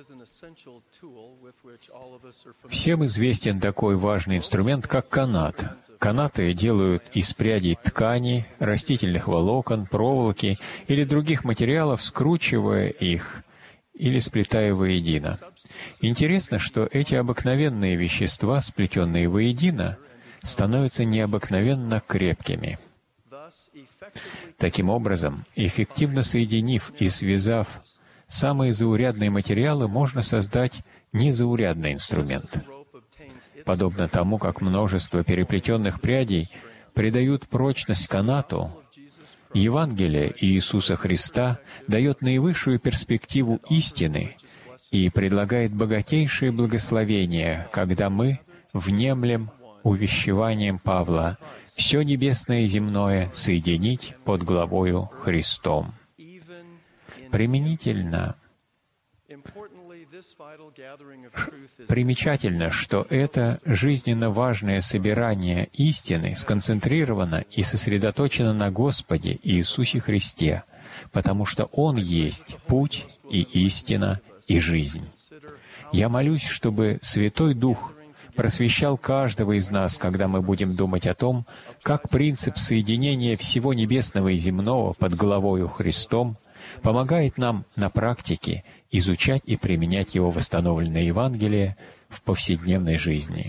Всем известен такой важный инструмент, как канат. Канаты делают из прядей ткани, растительных волокон, проволоки или других материалов, скручивая их или сплетая воедино. Интересно, что эти обыкновенные вещества, сплетенные воедино, становятся необыкновенно крепкими. Таким образом, эффективно соединив и связав самые заурядные материалы, можно создать незаурядный инструмент. Подобно тому, как множество переплетенных прядей придают прочность канату, Евангелие Иисуса Христа дает наивысшую перспективу истины и предлагает богатейшие благословения, когда мы внемлем увещеванием Павла «все небесное и земное соединить под главою Христом». Примечательно, что это жизненно важное собирание истины сконцентрировано и сосредоточено на Господе Иисусе Христе, потому что Он есть путь и истина и жизнь. Я молюсь, чтобы Святой Дух просвещал каждого из нас, когда мы будем думать о том, как принцип соединения всего небесного и земного под главою Христом помогает нам на практике изучать и применять Его восстановленное Евангелие в повседневной жизни.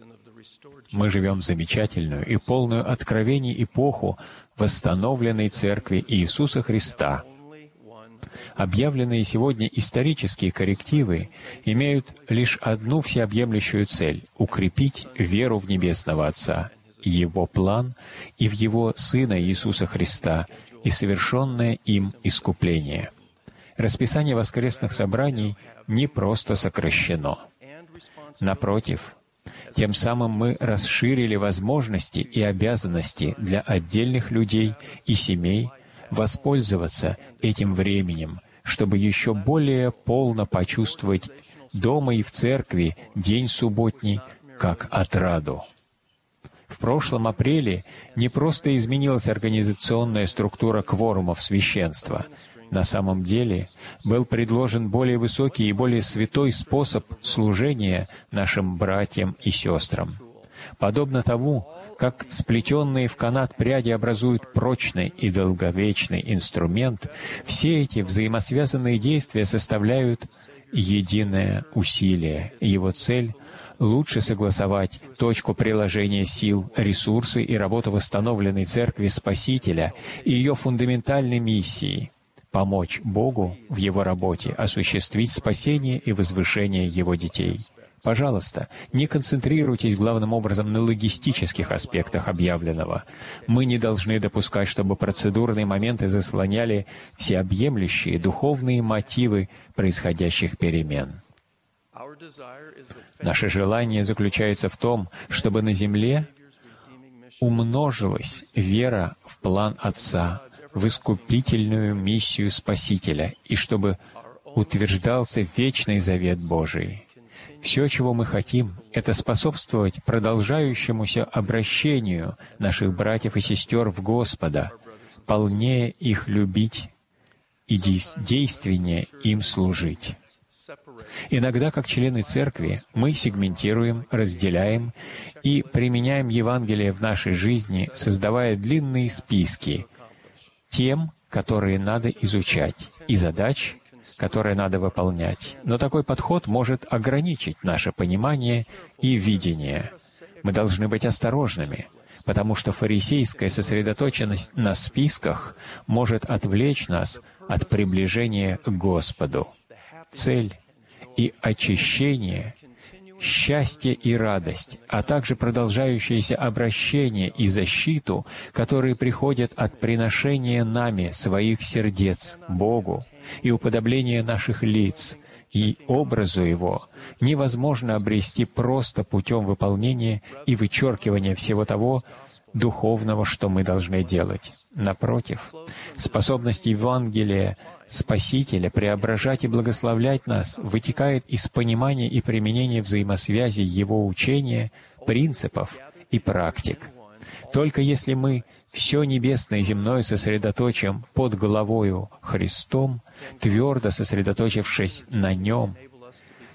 Мы живем в замечательную и полную откровений эпоху восстановленной Церкви Иисуса Христа. Объявленные сегодня исторические коррективы имеют лишь одну всеобъемлющую цель — укрепить веру в Небесного Отца, Его план и в Его Сына Иисуса Христа и совершенное им искупление. Расписание воскресных собраний не просто сокращено. Напротив, тем самым мы расширили возможности и обязанности для отдельных людей и семей воспользоваться этим временем, чтобы еще более полно почувствовать дома и в церкви день субботний как отраду. В прошлом апреле не просто изменилась организационная структура кворумов священства. На самом деле был предложен более высокий и более святой способ служения нашим братьям и сестрам. Подобно тому, как сплетенные в канат пряди образуют прочный и долговечный инструмент, все эти взаимосвязанные действия составляют единое усилие. Его цель — лучше согласовать точку приложения сил, ресурсы и работу восстановленной Церкви Спасителя и ее фундаментальной миссии — помочь Богу в Его работе осуществить спасение и возвышение Его детей. Пожалуйста, не концентрируйтесь главным образом на логистических аспектах объявленного. Мы не должны допускать, чтобы процедурные моменты заслоняли всеобъемлющие духовные мотивы происходящих перемен. Наше желание заключается в том, чтобы на земле умножилась вера в план Отца, в искупительную миссию Спасителя, и чтобы утверждался вечный завет Божий. Все, чего мы хотим, это способствовать продолжающемуся обращению наших братьев и сестер в Господа, полнее их любить и действеннее им служить. Иногда, как члены Церкви, мы сегментируем, разделяем и применяем Евангелие в нашей жизни, создавая длинные списки тем, которые надо изучать, и задач, которые надо выполнять. Но такой подход может ограничить наше понимание и видение. Мы должны быть осторожными, потому что фарисейская сосредоточенность на списках может отвлечь нас от приближения к Господу. Цель и очищение, счастье и радость, а также продолжающееся обращение и защиту, которые приходят от приношения нами своих сердец Богу и уподобления наших лиц и образу Его, невозможно обрести просто путем выполнения и вычеркивания всего того духовного, что мы должны делать. Напротив, способность Евангелия Спасителя преображать и благословлять нас вытекает из понимания и применения взаимосвязи Его учения, принципов и практик. Только если мы все небесное и земное сосредоточим под главою Христом, твердо сосредоточившись на Нем,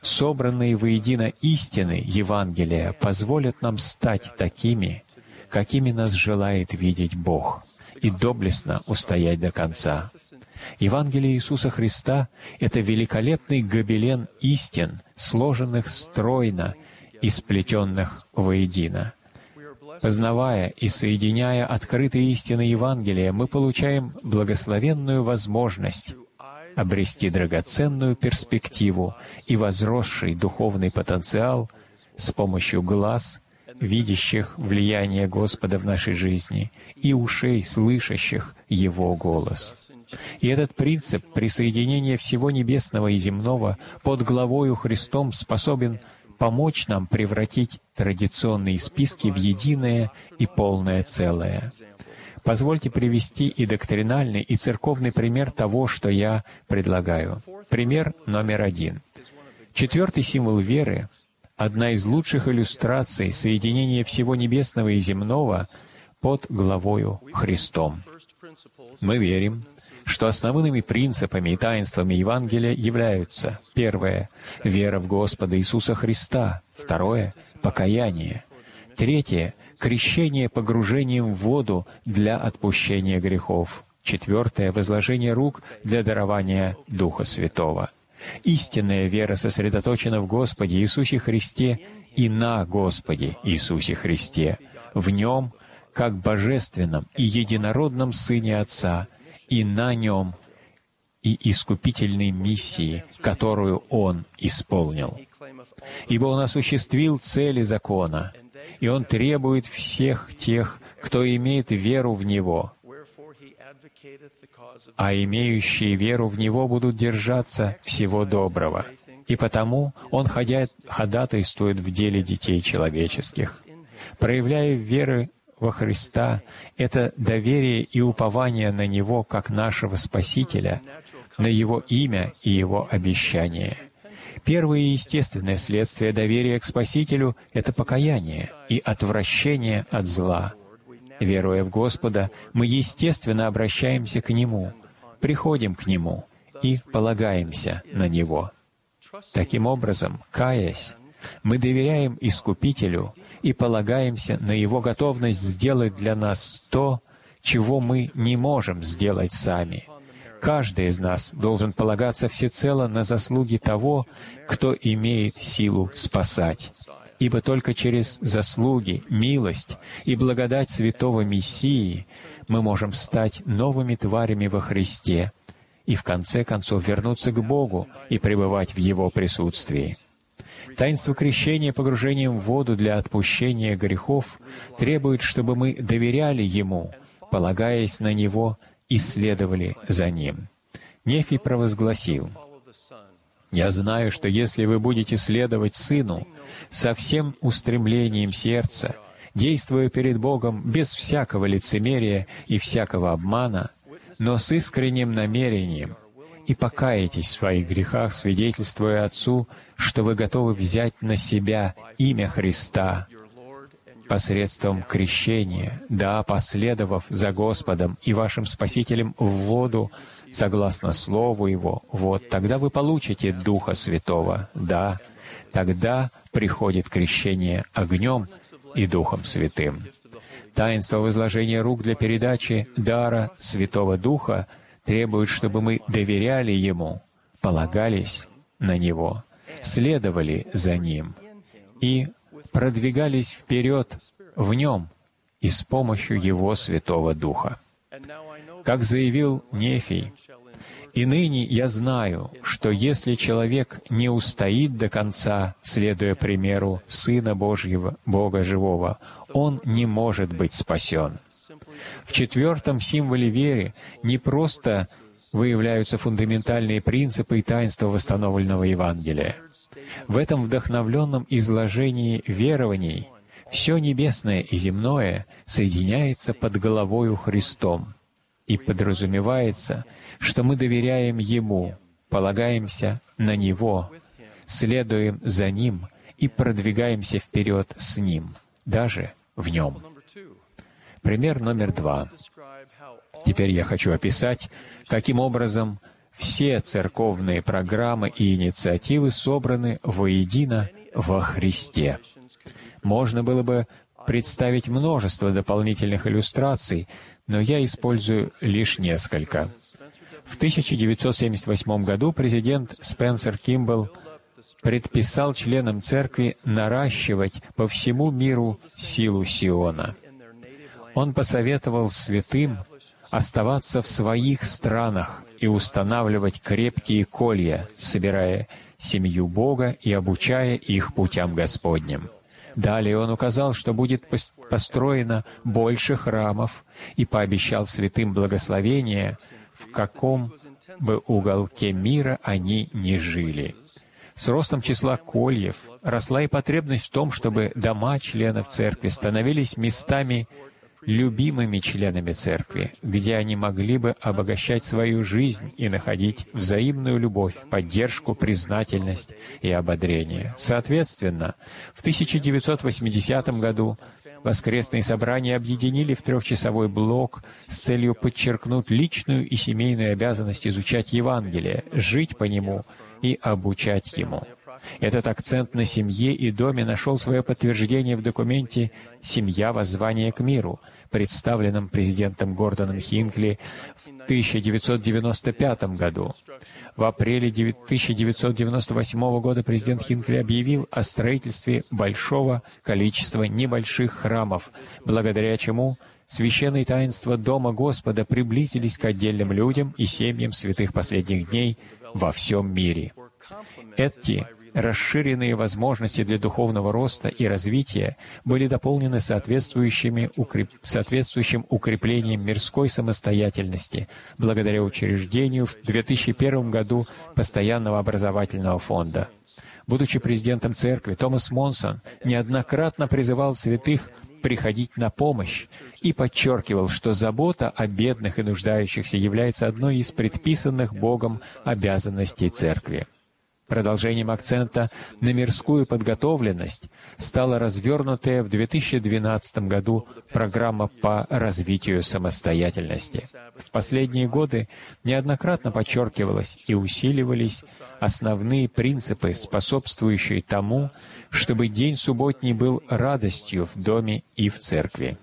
собранные воедино истины Евангелия позволят нам стать такими, какими нас желает видеть Бог, и доблестно устоять до конца. Евангелие Иисуса Христа — это великолепный гобелен истин, сложенных стройно и сплетенных воедино. Познавая и соединяя открытые истины Евангелия, мы получаем благословенную возможность обрести драгоценную перспективу и возросший духовный потенциал с помощью глаз, видящих влияние Господа в нашей жизни, и ушей, слышащих Его голос. И этот принцип присоединения всего небесного и земного под главою Христом способен помочь нам превратить традиционные списки в единое и полное целое. Позвольте привести и доктринальный, и церковный пример того, что я предлагаю. Пример номер 1. Четвертый символ веры — одна из лучших иллюстраций соединения всего небесного и земного под главою Христом. Мы верим, что основными принципами и таинствами Евангелия являются: первое — вера в Господа Иисуса Христа, второе — покаяние, третье — крещение погружением в воду для отпущения грехов, четвертое — возложение рук для дарования Духа Святого. Истинная вера сосредоточена в Господе Иисусе Христе и на Господе Иисусе Христе, в Нем, как божественном и единородном Сыне Отца, и на Нем, и искупительной миссии, которую Он исполнил. Ибо Он осуществил цели закона, и Он требует всех тех, кто имеет веру в Него, а имеющие веру в Него будут держаться всего доброго. И потому Он ходатайствует в деле детей человеческих. Проявляя веры во Христа — это доверие и упование на Него как нашего Спасителя, на Его имя и Его обещание. Первое и естественное следствие доверия к Спасителю — это покаяние и отвращение от зла. Веруя в Господа, мы естественно обращаемся к Нему, приходим к Нему и полагаемся на Него. Таким образом, каясь, мы доверяем Искупителю и полагаемся на Его готовность сделать для нас то, чего мы не можем сделать сами. Каждый из нас должен полагаться всецело на заслуги того, кто имеет силу спасать. Ибо только через заслуги, милость и благодать Святого Мессии мы можем стать новыми тварями во Христе и в конце концов вернуться к Богу и пребывать в Его присутствии. Таинство крещения погружением в воду для отпущения грехов требует, чтобы мы доверяли Ему, полагаясь на Него, и следовали за Ним. Нефий провозгласил: «Я знаю, что если вы будете следовать Сыну со всем устремлением сердца, действуя перед Богом без всякого лицемерия и всякого обмана, но с искренним намерением, и покаетесь в своих грехах, свидетельствуя Отцу, что вы готовы взять на себя имя Христа посредством крещения, да, последовав за Господом и вашим Спасителем в воду, согласно Слову Его, вот тогда вы получите Духа Святого, да, тогда приходит крещение огнем и Духом Святым. Таинство возложения рук для передачи дара Святого Духа требует, чтобы мы доверяли Ему, полагались на Него, следовали за Ним и продвигались вперед в Нем и с помощью Его Святого Духа. Как заявил Нефий: «И ныне я знаю, что если человек не устоит до конца, следуя примеру Сына Божьего, Бога Живого, он не может быть спасен». В четвертом символе веры не просто выявляются фундаментальные принципы и таинства восстановленного Евангелия. В этом вдохновленном изложении верований все небесное и земное соединяется под головою Христом, и подразумевается, что мы доверяем Ему, полагаемся на Него, следуем за Ним и продвигаемся вперед с Ним, даже в Нем. Пример номер 2. Теперь я хочу описать, каким образом все церковные программы и инициативы собраны воедино во Христе. Можно было бы представить множество дополнительных иллюстраций, но я использую лишь несколько. В 1978 году президент Спенсер Кимбл предписал членам церкви наращивать по всему миру силу Сиона. Он посоветовал святым оставаться в своих странах и устанавливать крепкие колья, собирая семью Бога и обучая их путям Господним. Далее он указал, что будет построено больше храмов, и пообещал святым благословение, в каком бы уголке мира они ни жили. С ростом числа кольев росла и потребность в том, чтобы дома членов церкви становились местами любимыми членами церкви, где они могли бы обогащать свою жизнь и находить взаимную любовь, поддержку, признательность и ободрение. Соответственно, в 1980 году воскресные собрания объединили в 3-часовой блок с целью подчеркнуть личную и семейную обязанность изучать Евангелие, жить по нему и обучать ему. Этот акцент на семье и доме нашел свое подтверждение в документе «Семья. Воззвание к миру», представленном президентом Гордоном Хинкли в 1995 году. В апреле 1998 года президент Хинкли объявил о строительстве большого количества небольших храмов, благодаря чему священные таинства Дома Господа приблизились к отдельным людям и семьям святых последних дней во всем мире. Эти расширенные возможности для духовного роста и развития были дополнены соответствующим укреплением мирской самостоятельности благодаря учреждению в 2001 году Постоянного образовательного фонда. Будучи президентом церкви, Томас Монсон неоднократно призывал святых приходить на помощь и подчеркивал, что забота о бедных и нуждающихся является одной из предписанных Богом обязанностей церкви. Продолжением акцента на мирскую подготовленность стала развернутая в 2012 году программа по развитию самостоятельности. В последние годы неоднократно подчеркивалось и усиливались основные принципы, способствующие тому, чтобы день субботний был радостью в доме и в церкви.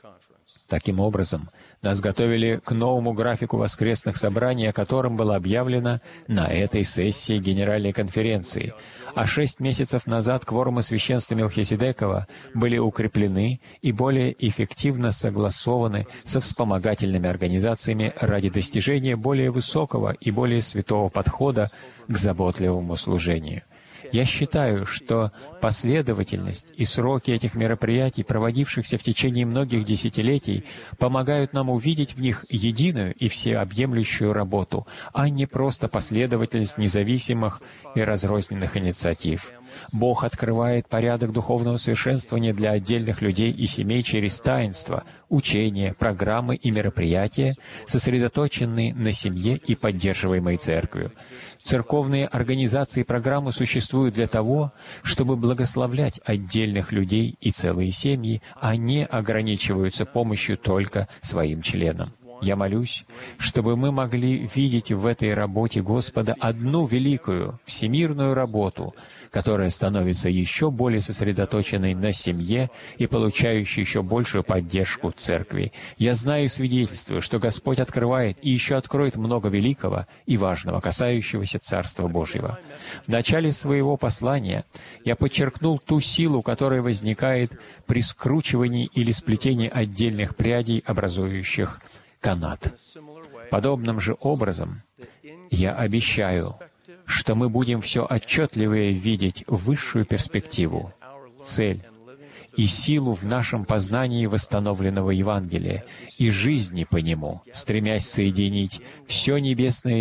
Таким образом, нас готовили к новому графику воскресных собраний, о котором было объявлено на этой сессии Генеральной конференции. А 6 месяцев назад кворумы священства Мелхиседекова были укреплены и более эффективно согласованы со вспомогательными организациями ради достижения более высокого и более святого подхода к заботливому служению. Я считаю, что последовательность и сроки этих мероприятий, проводившихся в течение многих десятилетий, помогают нам увидеть в них единую и всеобъемлющую работу, а не просто последовательность независимых и разрозненных инициатив. Бог открывает порядок духовного совершенствования для отдельных людей и семей через таинства, учения, программы и мероприятия, сосредоточенные на семье и поддерживаемой церковью. Церковные организации и программы существуют для того, чтобы благословлять отдельных людей и целые семьи, а не ограничиваются помощью только своим членам. Я молюсь, чтобы мы могли видеть в этой работе Господа одну великую, всемирную работу, которая становится еще более сосредоточенной на семье и получающей еще большую поддержку церкви. Я знаю и свидетельствую, что Господь открывает и еще откроет много великого и важного, касающегося Царства Божьего. В начале своего послания я подчеркнул ту силу, которая возникает при скручивании или сплетении отдельных прядей, образующих канат. Подобным же образом я обещаю, что мы будем все отчетливее видеть высшую перспективу, цель и силу в нашем познании восстановленного Евангелия и жизни по нему, стремясь соединить все небесное и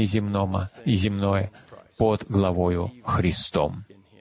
земное под главою Христом.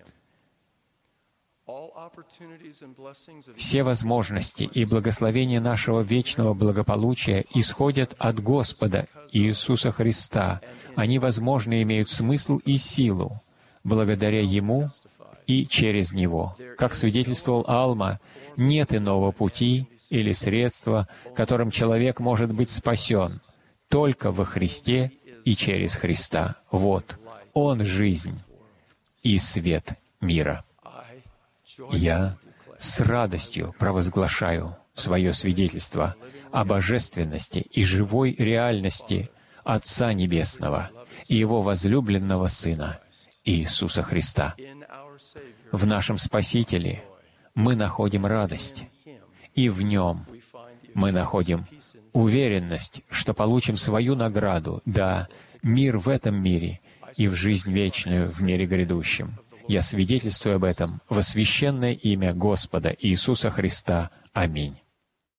Все возможности и благословения нашего вечного благополучия исходят от Господа Иисуса Христа. Они, возможно, имеют смысл и силу благодаря Ему и через Него. Как свидетельствовал Алма, нет иного пути или средства, которым человек может быть спасен, только во Христе и через Христа. Вот, Он — жизнь и свет мира. Я с радостью провозглашаю свое свидетельство о божественности и живой реальности Отца Небесного и Его возлюбленного Сына Иисуса Христа. В нашем Спасителе мы находим радость, и в Нем мы находим уверенность, что получим свою награду, да, мир в этом мире и в жизнь вечную в мире грядущем. Я свидетельствую об этом во священное имя Господа Иисуса Христа. Аминь.